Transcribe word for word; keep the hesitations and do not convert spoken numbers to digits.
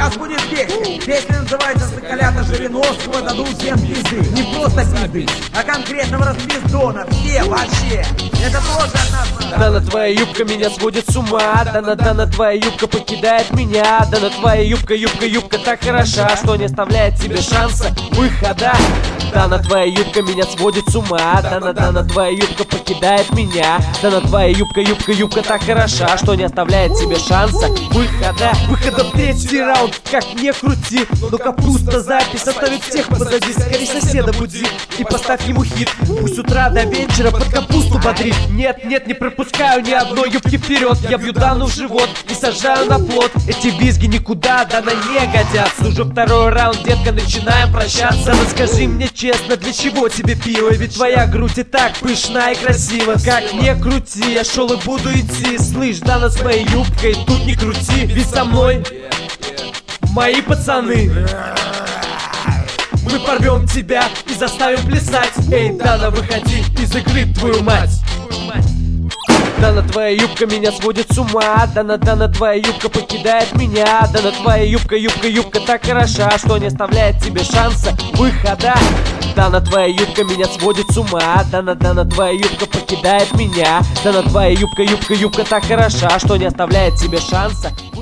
нас будет песня. Песня называется «Соколята Жириновского дадут всем пизды». Не просто пизды, а конкретного распиздона. Все вообще. Это тоже от нас. Дана, твоя юбка меня сводит с ума. Дана, Дана, твоя юбка покидает меня. Дана, твоя юбка, юбка, юбка так хороша, что не оставляет тебе шанса выхода. Дана, твоя юбка меня сводит с ума. Дана, Дана, твоя юбка покидает меня. Дана, твоя юбка, юбка, юбка так хороша, что не оставляет тебе шанса выхода. Выхода в третий раунд, как не крути. Но капуста запись оставит всех позади. Скорей соседа буди и поставь ему хит. Пусть с утра до вечера под капусту бодрит. Нет, нет, не пропускаю ни одной юбки вперед. Я бью Дану в живот и сажаю на плот. Эти визги никуда, Дана, не годятся. Уже второй раунд, детка, начинаем прощаться. Дана, скажи мне честно, для чего тебе пиво? Ведь твоя грудь и так пышна и красива. Как не крути, я шел и буду идти. Слышь, Дана, с моей юбкой тут не крути. Ведь со мной мои пацаны. Мы порвем тебя и заставим плясать. Эй, Дана, выходи из игры, твою мать. Дана, твоя юбка меня сводит с ума. Дана, Дана, твоя юбка покидает меня. Дана, твоя юбка, юбка, юбка так хороша, что не оставляет тебе шанса выхода. Дана, твоя юбка меня сводит с ума. Дана, Дана, твоя юбка покидает меня. Дана, твоя юбка, юбка, юбка так хороша, что не оставляет тебе шанса